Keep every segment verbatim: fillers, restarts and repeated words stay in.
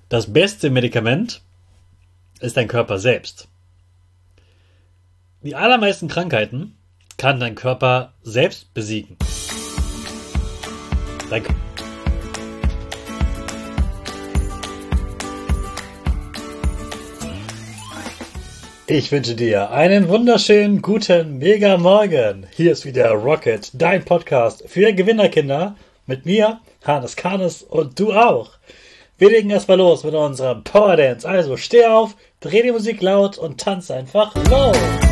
Das beste Medikament ist dein Körper selbst. Die allermeisten Krankheiten kann dein Körper selbst besiegen. Dein K- Ich wünsche dir einen wunderschönen guten Mega Morgen. Hier ist wieder Rocket, dein Podcast für Gewinnerkinder mit mir, Hannes Karnes und du auch. Wir legen erstmal los mit unserem Power Dance. Also steh auf, dreh die Musik laut und tanz einfach los.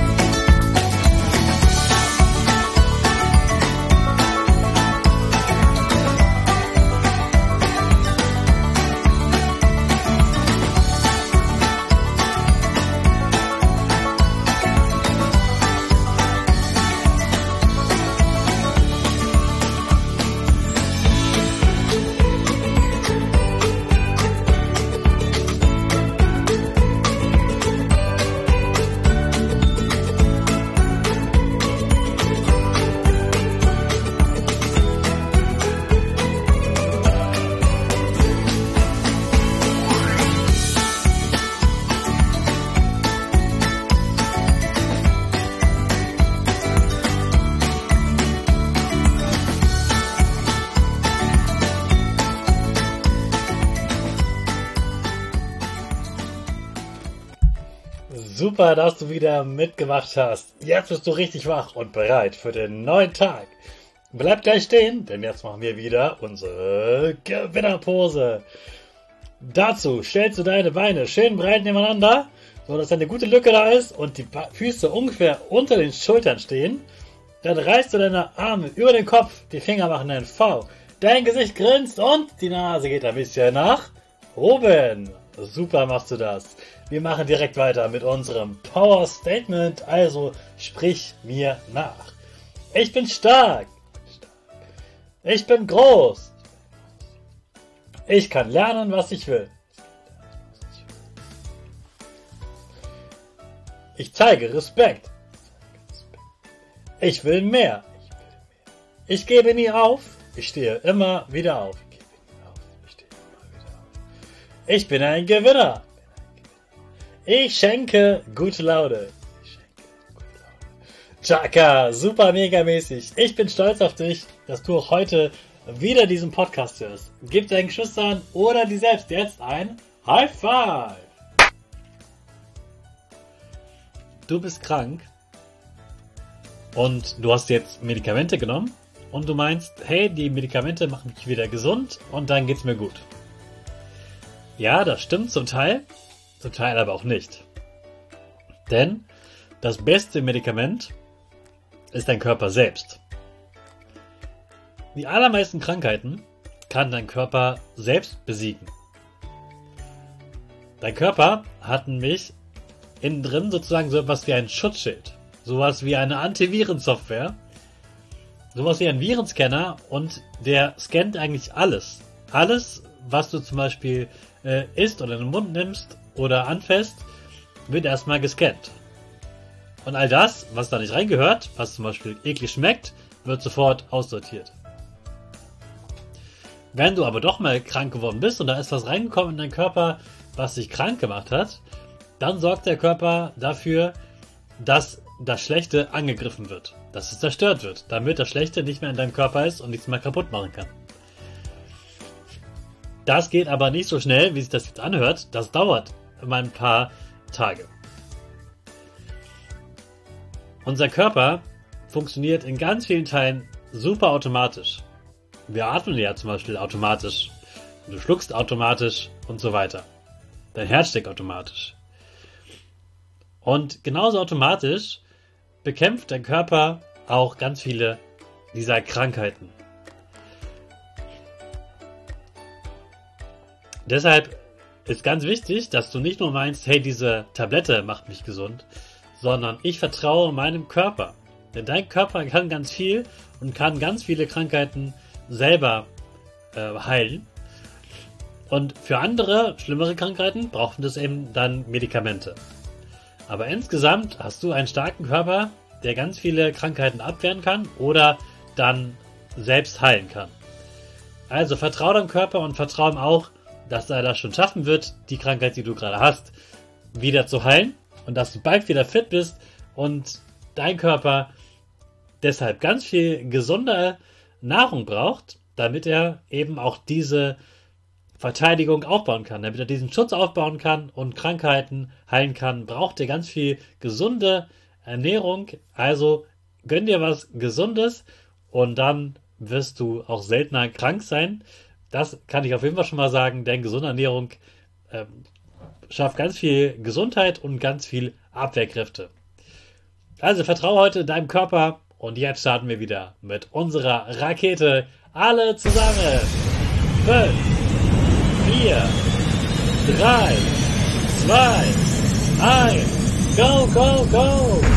Super, dass du wieder mitgemacht hast. Jetzt bist du richtig wach und bereit für den neuen Tag. Bleib gleich stehen, denn jetzt machen wir wieder unsere Gewinnerpose. Dazu stellst du deine Beine schön breit nebeneinander, so dass eine gute Lücke da ist und die Füße ungefähr unter den Schultern stehen. Dann reißt du deine Arme über den Kopf, die Finger machen ein V. Dein Gesicht grinst und die Nase geht ein bisschen nach oben. Super machst du das. Wir machen direkt weiter mit unserem Power Statement, also sprich mir nach. Ich bin stark. Ich bin groß. Ich kann lernen, was ich will. Ich zeige Respekt. Ich will mehr. Ich gebe nie auf. Ich stehe immer wieder auf. Ich bin ein Gewinner. Ich schenke gute Laune. Chaka, super mega mäßig. Ich bin stolz auf dich, dass du auch heute wieder diesen Podcast hörst. Gib deinen Geschwistern oder dir selbst jetzt ein High Five. Du bist krank und du hast jetzt Medikamente genommen und du meinst, hey, die Medikamente machen mich wieder gesund und dann geht's mir gut. Ja, das stimmt zum Teil, zum Teil aber auch nicht. Denn das beste Medikament ist dein Körper selbst. Die allermeisten Krankheiten kann dein Körper selbst besiegen. Dein Körper hat nämlich innen drin sozusagen so etwas wie ein Schutzschild, sowas wie eine Antivirensoftware, sowas wie ein Virenscanner und der scannt eigentlich alles. Alles, was du zum Beispiel äh, isst oder in den Mund nimmst oder anfasst, wird erstmal gescannt. Und all das, was da nicht reingehört, was zum Beispiel eklig schmeckt, wird sofort aussortiert. Wenn du aber doch mal krank geworden bist und da ist was reingekommen in deinen Körper, was dich krank gemacht hat, dann sorgt der Körper dafür, dass das Schlechte angegriffen wird, dass es zerstört wird, damit das Schlechte nicht mehr in deinem Körper ist und nichts mehr kaputt machen kann. Das geht aber nicht so schnell, wie sich das jetzt anhört. Das dauert immer ein paar Tage. Unser Körper funktioniert in ganz vielen Teilen super automatisch. Wir atmen ja zum Beispiel automatisch. Du schluckst automatisch und so weiter. Dein Herz schlägt automatisch. Und genauso automatisch bekämpft dein Körper auch ganz viele dieser Krankheiten. Deshalb ist ganz wichtig, dass du nicht nur meinst, hey, diese Tablette macht mich gesund, sondern ich vertraue meinem Körper. Denn dein Körper kann ganz viel und kann ganz viele Krankheiten selber äh, heilen. Und für andere, schlimmere Krankheiten brauchen das eben dann Medikamente. Aber insgesamt hast du einen starken Körper, der ganz viele Krankheiten abwehren kann oder dann selbst heilen kann. Also vertraue deinem Körper und vertraue ihm auch, dass er das schon schaffen wird, die Krankheit, die du gerade hast, wieder zu heilen und dass du bald wieder fit bist und dein Körper deshalb ganz viel gesunde Nahrung braucht, damit er eben auch diese Verteidigung aufbauen kann, damit er diesen Schutz aufbauen kann und Krankheiten heilen kann, braucht er ganz viel gesunde Ernährung. Also gönn dir was Gesundes und dann wirst du auch seltener krank sein. Das kann ich auf jeden Fall schon mal sagen, denn gesunde Ernährung äh, schafft ganz viel Gesundheit und ganz viel Abwehrkräfte. Also vertraue heute deinem Körper und jetzt starten wir wieder mit unserer Rakete. Alle zusammen. Fünf, vier, drei, zwei, eins, go, go, go!